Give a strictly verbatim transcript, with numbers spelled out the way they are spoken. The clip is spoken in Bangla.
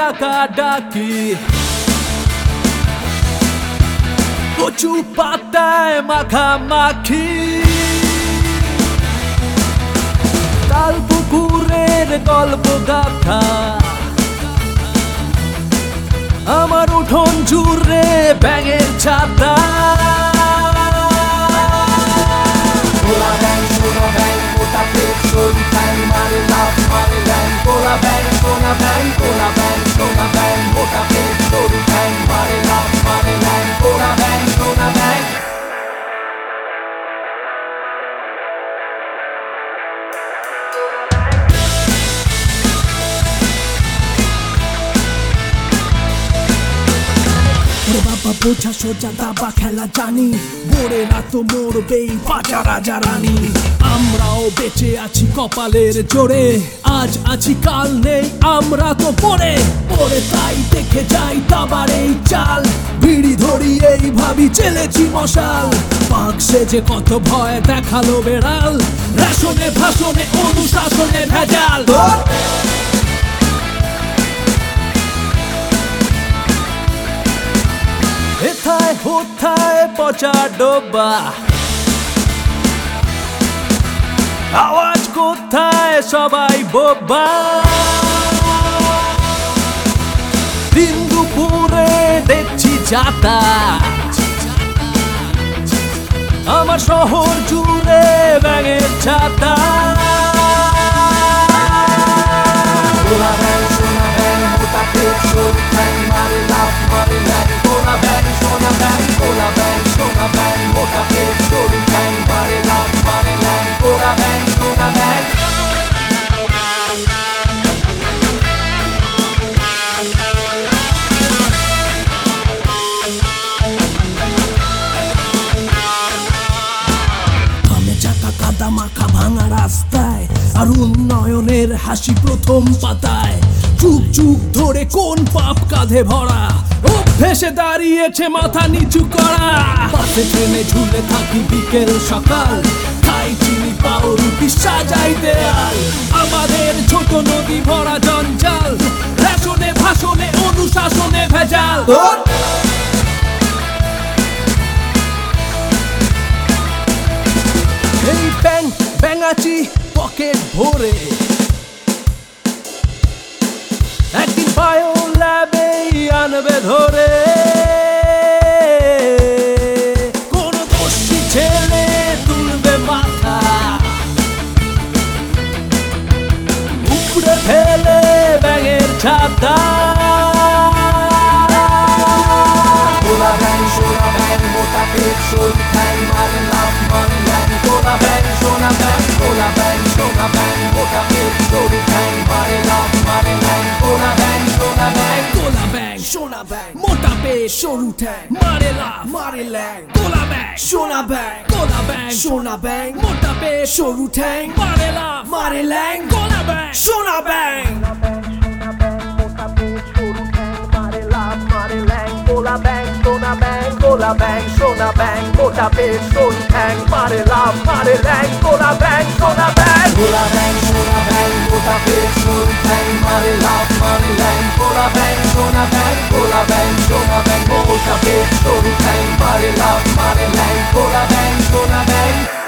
ডাকা ডাকি কচু পাতায় মাখামাখি তাল পুকুরের গল্প গাথা আমার উঠোন জুড়ে ব্যাঙের ছাতা গোলা ব্যাঙ সোনা ব্যাঙ মোটা পেট সরু ঠ্যাং মারে লাফ মারে ল্যাং গোলা ব্যাঙ সোনা ব্যাঙ গোলা ব্যাঙ সোনা ব্যাঙ মোটা পেট সরু ঠ্যাং মারে লাফ মারে ল্যাং গোলা ব্যাঙ সোনা ব্যাঙ বাবা বোঝা সোজা দাবা খেলা জানি বোরেরা তো মরবেই বাজা রাজা রানী আমরাও বেঁচে আছি কপালের জোরে আজ আছি কাল নেই আমরা তো পড়ে পড়ে তাই দেখে যাই দাবার এই চাল বিড়ি ধরি এই ভাবি চেলেছি মশাল পাক সেজে কত ভয় দেখালো বেড়াল রেশনে ভাষণে অনুশাসনে ভেজাল হেথায় হোথায় পচা ডোবা আওয়াজ কোথায় সবাই বোবা দিন দুপুরে দেখছি যাতা আমার শহর জুড়ে ব্যাঙের ছাতা গোলা ব্যাঙ সোনা ব্যাঙ মোটা পেট সরু ঠ্যাং মারে লাফ মারে ল্যাং গোলা ব্যাঙ সোনা ব্যাঙ গোলা ব্যাঙ সোনা ব্যাঙ মোটা পেট সরু ঠ্যাং মারে লাফ মারে ল্যাং গোলা ব্যাঙ সোনা ব্যাঙ কাদা মাখা ভাঙা রাস্তায় আর উন্নয়নের হাসি প্রথম পাতায় যুগ যুগ ধরে কোন পাপ কাঁধে ভরা অভ্যেসে দাঁড়িয়েছে মাথা নিচু করা বাসে ট্রেনে ঝুলে থাকি বিকেল সকাল খাই চিনি পাউরুটি সাজাই দেয়াল আমাদের ছোট নদী ভরা জঞ্জাল রেশনে ভাষণে অনুশাসনে ভেজাল এই ব্যাং ব্যাঙাচি পকেট ভরে একদিন বায়ো ল্যাবে আনবে ধরে কোন দোষী ছেলে তুলবে মাথা উপড়ে ফেলে ব্যাঙের ছাতা গোলা ব্যাঙ সোনা ব্যাঙ মোটা পেট সরু ঠ্যাং মারে লাফ মারে ল্যাং গোলা ব্যাঙ সোনা ব্যাঙ গোলা ব্যাঙ সোনা ব্যাঙ মোটা পেট সরু ঠ্যাং মারে লাফ মারে ল্যাং গোলা ব্যাঙ সোনা ব্যাঙ গোলা ব্যাঙ সোনা ব্যাঙ মোটা পেট সরু ঠ্যাং মারে লাফ মারে ল্যাং গোলা ব্যাঙ সোনা ব্যাঙ গোলা ব্যাঙ সোনা ব্যাঙ মোটা পেট সরু ঠ্যাং মারে লাফ মারে ল্যাং গোলা ব্যাঙ সোনা ব্যাঙ গোলা ব্যাঙ সোনা ব্যাঙ গোলা ব্যাঙ সোনা ব্যাঙ মোটা পেট সরু ঠ্যাং মারে লাফ মারে ল্যাং গোলা ব্যাঙ সোনা ব্যাঙ গোলা ব্যাঙ সোনা ব্যাঙ মোটা পেট সরু ঠ্যাং মারে লাফ মারে ল্যাং গোলা ব্যাঙ সোনা ব্যাঙ গোলা ব্যাঙ সোনা ব্যাঙ মোটা পেট সরু ঠ্যাং মারে লাফ মারে ল্যাং গোলা ব্যাঙ সোনা ব্যাঙ